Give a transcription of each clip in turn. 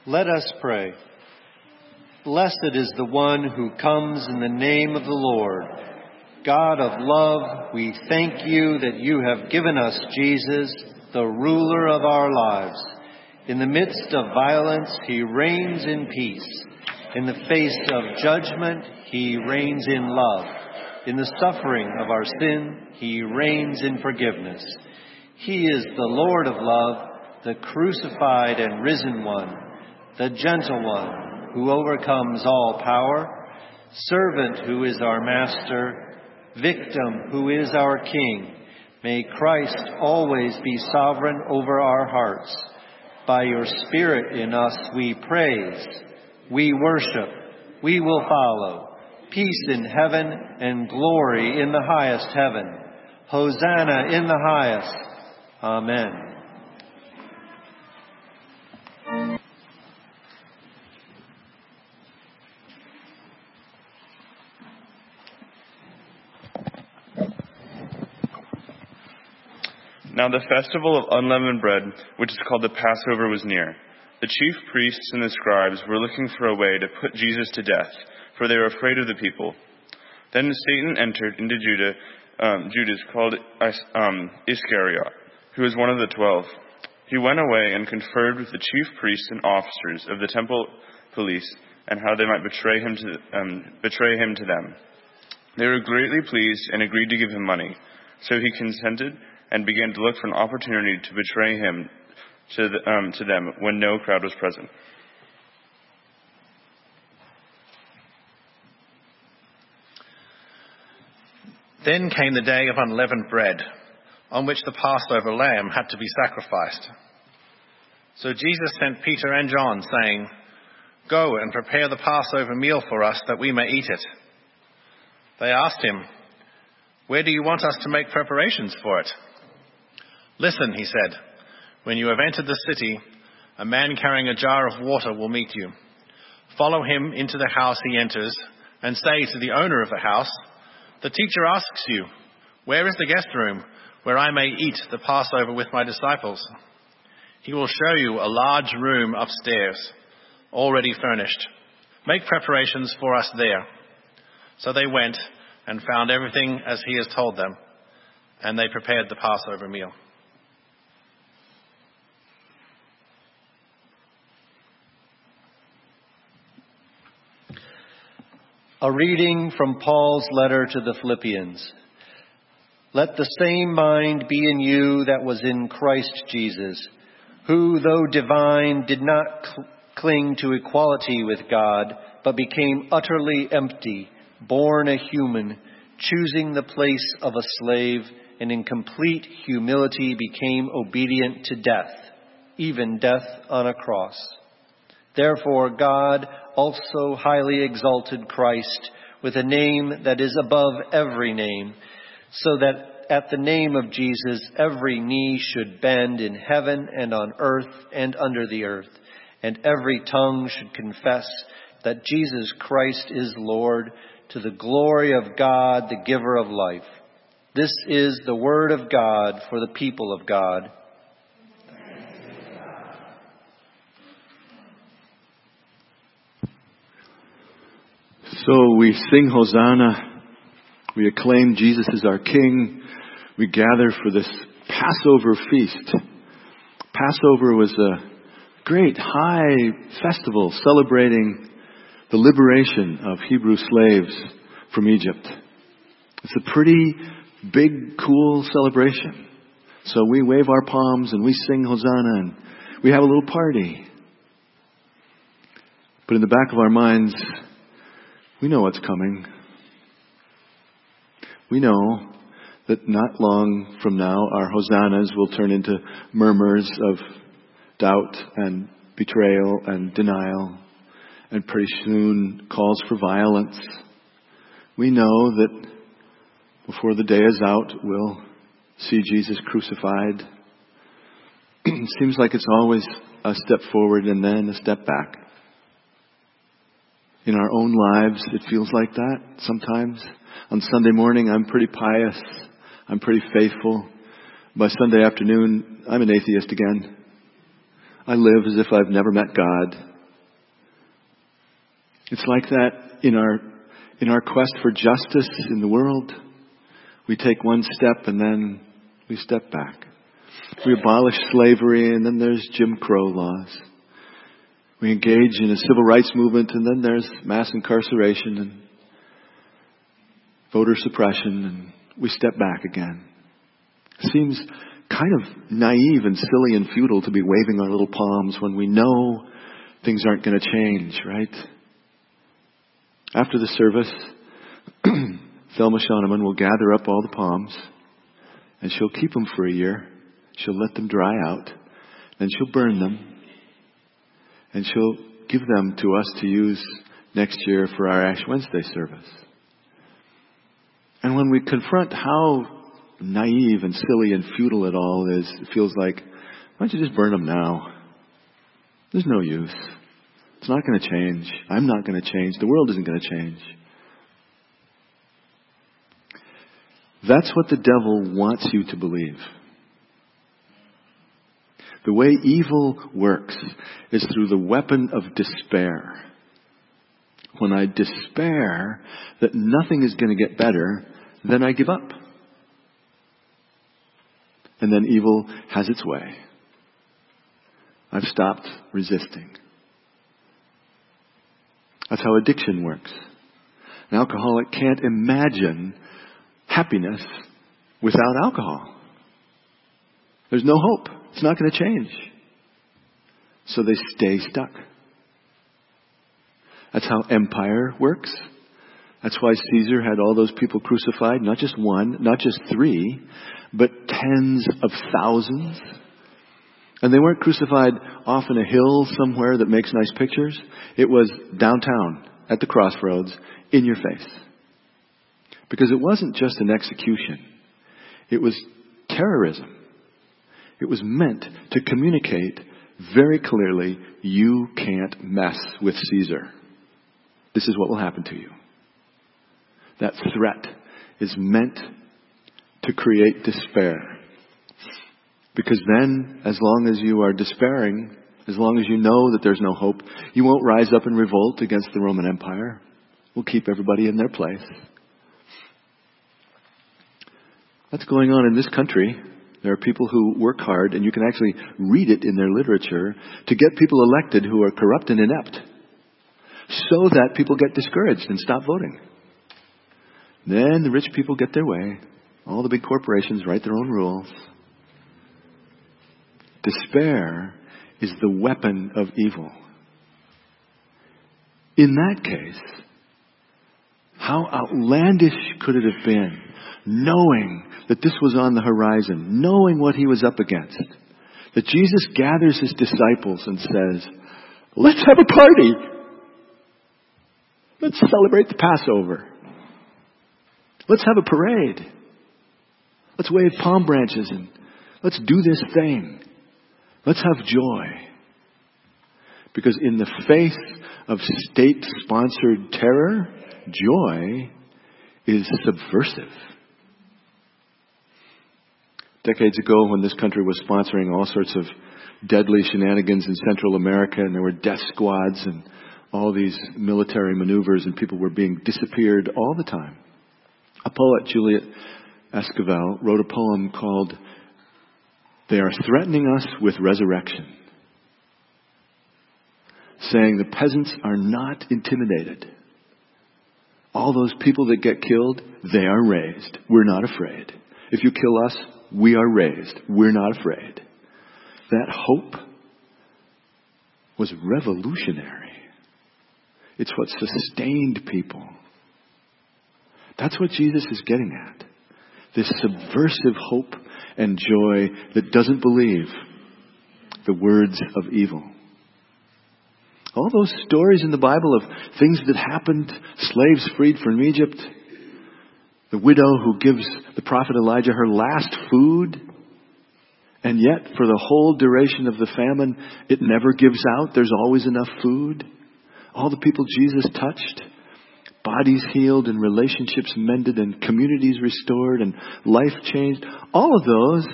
Let us pray. Blessed is the one who comes in the name of the Lord. God of love, we thank you that you have given us Jesus, the ruler of our lives. In the midst of violence, he reigns in peace. In the face of judgment, he reigns in love. In the suffering of our sin, he reigns in forgiveness. He is the Lord of love, the crucified and risen one, the gentle one who overcomes all power, servant who is our master, victim who is our king. May Christ always be sovereign over our hearts. By your Spirit in us we praise, we worship, we will follow. Peace in heaven and glory in the highest heaven. Hosanna in the highest. Amen. Now the festival of unleavened bread, which is called the Passover, was near. The chief priests and the scribes were looking for a way to put Jesus to death, for they were afraid of the people. Then Satan entered into Judas, called Iscariot, who was one of the 12. He went away and conferred with the chief priests and officers of the temple police, and how they might betray him to them. They were greatly pleased and agreed to give him money. So he consented and began to look for an opportunity to betray him to them when no crowd was present. Then came the day of unleavened bread, on which the Passover lamb had to be sacrificed. So Jesus sent Peter and John, saying, "Go and prepare the Passover meal for us, that we may eat it." They asked him, "Where do you want us to make preparations for it?" "Listen," he said, "when you have entered the city, a man carrying a jar of water will meet you. Follow him into the house he enters, and say to the owner of the house, 'The teacher asks you, where is the guest room where I may eat the Passover with my disciples?' He will show you a large room upstairs, already furnished. Make preparations for us there." So they went and found everything as he has told them, and they prepared the Passover meal. A reading from Paul's letter to the Philippians. Let the same mind be in you that was in Christ Jesus, who, though divine, did not cling to equality with God, but became utterly empty, born a human, choosing the place of a slave, and in complete humility became obedient to death, even death on a cross. Therefore God also highly exalted Christ with a name that is above every name, so that at the name of Jesus every knee should bend in heaven and on earth and under the earth, and every tongue should confess that Jesus Christ is Lord, to the glory of God, the giver of life. This is the word of God for the people of God. So we sing Hosanna, we acclaim Jesus as our King, we gather for this Passover feast. Passover was a great high festival celebrating the liberation of Hebrew slaves from Egypt. It's a pretty big, cool celebration. So we wave our palms and we sing Hosanna and we have a little party. But in the back of our minds, we know what's coming. We know that not long from now, our hosannas will turn into murmurs of doubt and betrayal and denial, and pretty soon calls for violence. We know that before the day is out, we'll see Jesus crucified. It seems like it's always a step forward and then a step back. In our own lives, it feels like that sometimes. On Sunday morning, I'm pretty pious. I'm pretty faithful. By Sunday afternoon, I'm an atheist again. I live as if I've never met God. It's like that in our quest for justice in the world. We take one step and then we step back. We abolish slavery and then there's Jim Crow laws. We engage in a civil rights movement and then there's mass incarceration and voter suppression, and we step back again. It seems kind of naive and silly and futile to be waving our little palms when we know things aren't going to change, right? After the service, Thelma Schoenemann will gather up all the palms and she'll keep them for a year. She'll let them dry out. Then she'll burn them. And she'll give them to us to use next year for our Ash Wednesday service. And when we confront how naive and silly and futile it all is, it feels like, why don't you just burn them now? There's no use. It's not going to change. I'm not going to change. The world isn't going to change. That's what the devil wants you to believe. The way evil works is through the weapon of despair. When I despair that nothing is going to get better, then I give up. And then evil has its way. I've stopped resisting. That's how addiction works. An alcoholic can't imagine happiness without alcohol. There's no hope. It's not going to change. So they stay stuck. That's how empire works. That's why Caesar had all those people crucified, not just one, not just 3, but tens of thousands. And they weren't crucified off in a hill somewhere that makes nice pictures. It was downtown, at the crossroads, in your face. Because it wasn't just an execution. It was terrorism. It was meant to communicate very clearly, you can't mess with Caesar. This is what will happen to you. That threat is meant to create despair. Because then, as long as you are despairing, as long as you know that there's no hope, you won't rise up in revolt against the Roman Empire. We'll keep everybody in their place. That's going on in this country. There are people who work hard, and you can actually read it in their literature, to get people elected who are corrupt and inept, so that people get discouraged and stop voting. Then the rich people get their way. All the big corporations write their own rules. Despair is the weapon of evil. In that case, how outlandish could it have been, knowing that this was on the horizon, knowing what he was up against, that Jesus gathers his disciples and says, let's have a party. Let's celebrate the Passover. Let's have a parade. Let's wave palm branches and let's do this thing. Let's have joy. Because in the face of state-sponsored terror, joy is subversive. Decades ago, when this country was sponsoring all sorts of deadly shenanigans in Central America, and there were death squads and all these military maneuvers, and people were being disappeared all the time, a poet, Juliet Esquivel, wrote a poem called "They Are Threatening Us with Resurrection," saying the peasants are not intimidated. All those people that get killed, they are raised. We're not afraid. If you kill us, we are raised. We're not afraid. That hope was revolutionary. It's what sustained people. That's what Jesus is getting at. This subversive hope and joy that doesn't believe the words of evil. All those stories in the Bible of things that happened, slaves freed from Egypt, the widow who gives the prophet Elijah her last food, and yet for the whole duration of the famine, it never gives out. There's always enough food. All the people Jesus touched, bodies healed and relationships mended and communities restored and life changed. All of those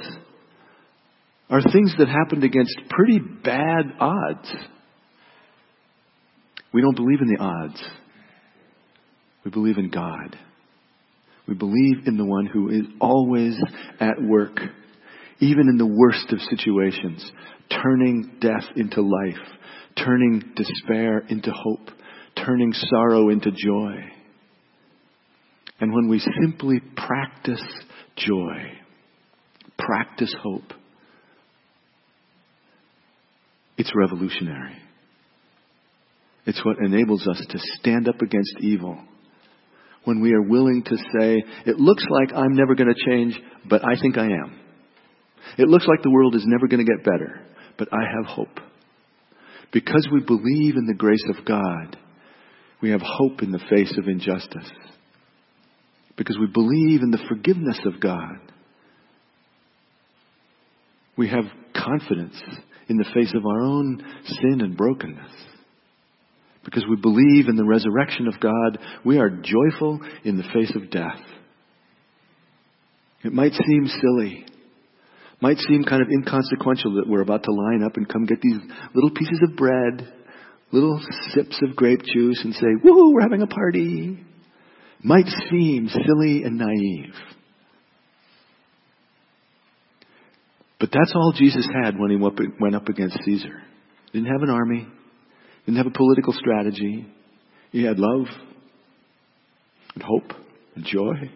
are things that happened against pretty bad odds. We don't believe in the odds. We believe in God. We believe in the one who is always at work, even in the worst of situations, turning death into life, turning despair into hope, turning sorrow into joy. And when we simply practice joy, practice hope, it's revolutionary. It's what enables us to stand up against evil. When we are willing to say, it looks like I'm never going to change, but I think I am. It looks like the world is never going to get better, but I have hope. Because we believe in the grace of God, we have hope in the face of injustice. Because we believe in the forgiveness of God, we have confidence in the face of our own sin and brokenness. Because we believe in the resurrection of God, we are joyful in the face of death. It might seem silly, might seem kind of inconsequential that we're about to line up and come get these little pieces of bread, little sips of grape juice and say, woohoo, we're having a party. Might seem silly and naive. But that's all Jesus had when he went up against Caesar. He didn't have an army. Didn't have a political strategy. He had love and hope and joy.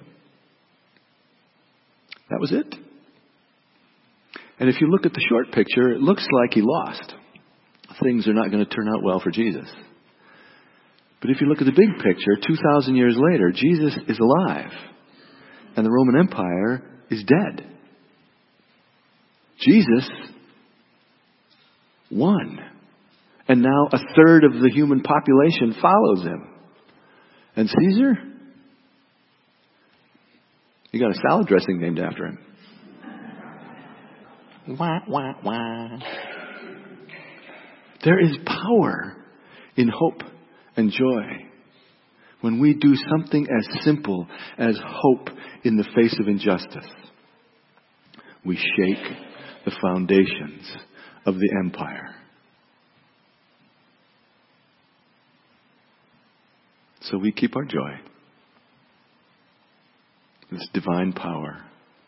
That was it. And if you look at the short picture, it looks like he lost. Things are not going to turn out well for Jesus. But if you look at the big picture, 2,000 years later, Jesus is alive. And the Roman Empire is dead. Jesus won. And now a third of the human population follows him. And Caesar? He got a salad dressing named after him. Wah, wah, wah. There is power in hope and joy when we do something as simple as hope in the face of injustice. We shake the foundations of the empire. So we keep our joy. This divine power.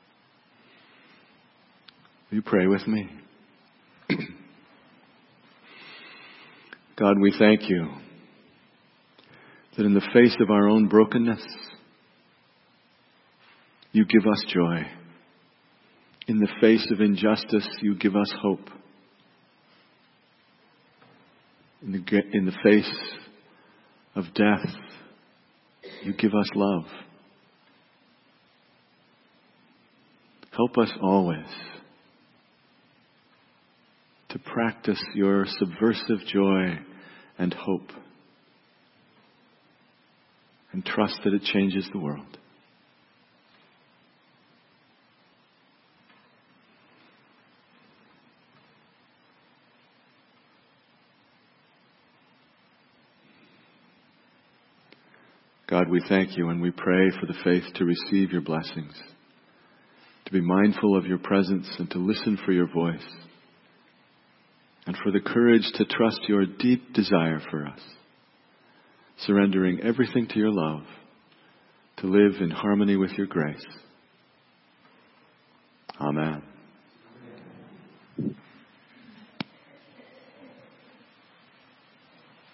Will you pray with me? God, we thank you that in the face of our own brokenness, you give us joy. In the face of injustice, you give us hope. In the face of death, you give us love. Help us always to practice your subversive joy and hope and trust that it changes the world. God, we thank you and we pray for the faith to receive your blessings, to be mindful of your presence and to listen for your voice, and for the courage to trust your deep desire for us, surrendering everything to your love, to live in harmony with your grace. Amen.